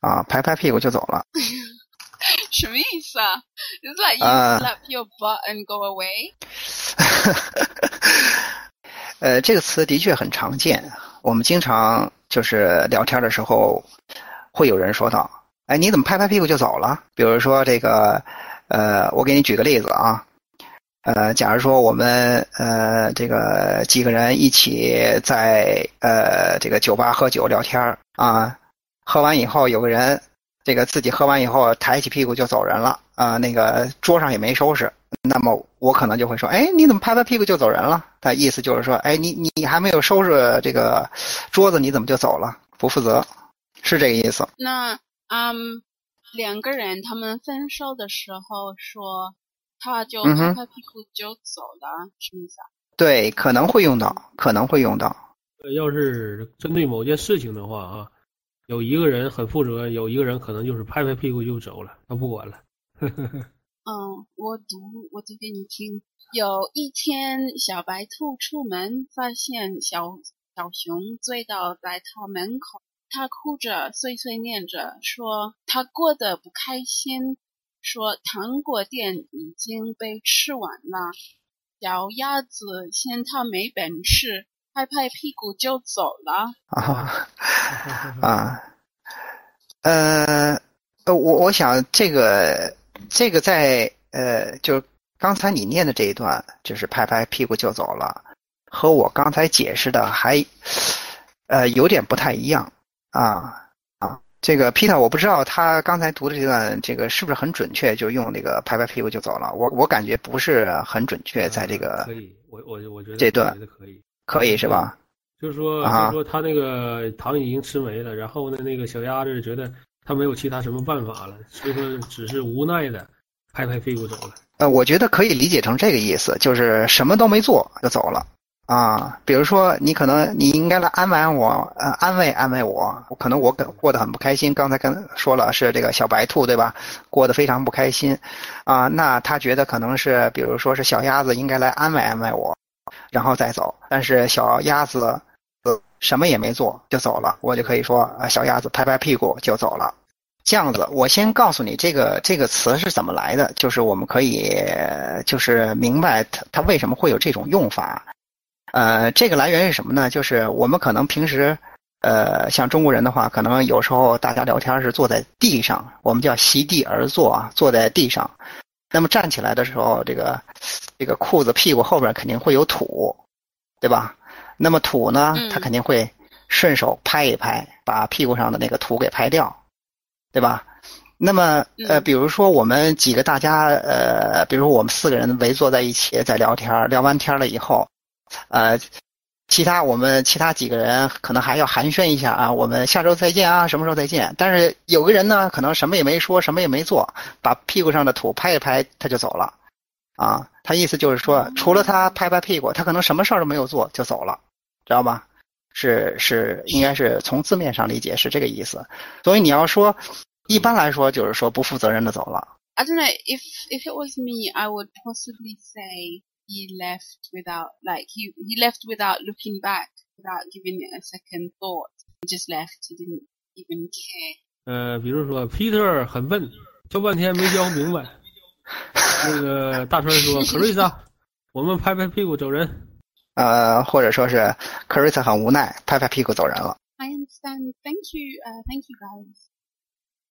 啊，拍拍屁股就走了。 什么意思啊？ It's like you slap your butt and go away. 这个词的确很常见，我们经常就是聊天的时候会有人说到，哎，你怎么拍拍屁股就走了？比如说这个我给你举个例子啊，假如说我们这个几个人一起在这个酒吧喝酒聊天啊，喝完以后有个人这个自己喝完以后抬起屁股就走人了啊，那个桌上也没收拾，那么我可能就会说，哎，你怎么拍拍屁股就走人了？他意思就是说，哎，你还没有收拾这个桌子，你怎么就走了？不负责，是这个意思。 那两个人他们分手的时候说，他就拍拍屁股就走了，什么意思啊？ 对，可能会用到。 要是针对某件事情的话啊，有一个人很负责，有一个人可能就是拍拍屁股就走了，他不管了。 我读给你听。有一天，小白兔出门，发现小熊醉倒在他门口，他哭着碎碎念着，说他过得不开心，说糖果店已经被吃完了。小鸭子嫌他没本事，拍拍屁股就走了。 我想这个在就刚才你念的这一段，就是拍拍屁股就走了，和我刚才解释的还有点不太一样啊。这个 Peter 我不知道他刚才读的这段这个是不是很准确，就用那个拍拍屁股就走了。我感觉不是很准确，在这个可以，我觉得这段可以是吧？ 就是说他那个糖已经吃没了，然后呢，那个小鸭子觉得他没有其他什么办法了，所以说只是无奈的拍拍屁股走了。 我觉得可以理解成这个意思，就是什么都没做就走了啊。比如说你应该来安慰我，安慰我，可能我过得很不开心。刚才说了是这个小白兔对吧？过得非常不开心啊，那他觉得可能是比如说是小鸭子应该来安慰我，然后再走。但是小鸭子什么也没做就走了，我就可以说小鸭子拍拍屁股就走了。这样子，我先告诉你这个词是怎么来的，就是我们可以就是明白它为什么会有这种用法。这个来源是什么呢？就是我们可能平时像中国人的话，可能有时候大家聊天是坐在地上，我们叫席地而坐啊，坐在地上。那么站起来的时候，这个裤子屁股后边肯定会有土，对吧？那么土呢，它肯定会顺手拍一拍，把屁股上的那个土给拍掉。对吧？那么比如说我们几个大家比如说我们4个人围坐在一起在聊天，聊完天了以后，我们其他几个人可能还要寒暄一下啊，我们下周再见啊，什么时候再见？但是有个人呢，可能什么也没说，什么也没做，把屁股上的土拍一拍，他就走了啊。他意思就是说，除了他拍拍屁股，他可能什么事儿都没有做就走了，知道吧？是应该是从字面上理解是这个意思。所以你要说一般来说就是说不负责任的走了。 I don't know, if it was me, I would possibly say he left without he left without looking back, without giving it a second thought. He just left, he didn't even care. 比如说 Peter 很笨，教半天没教明白。那个大川说Clarissa 我们拍拍屁股走人。 或者说是 Clarissa 很无奈，拍拍屁股走人了。 I understand. Thank you, guys.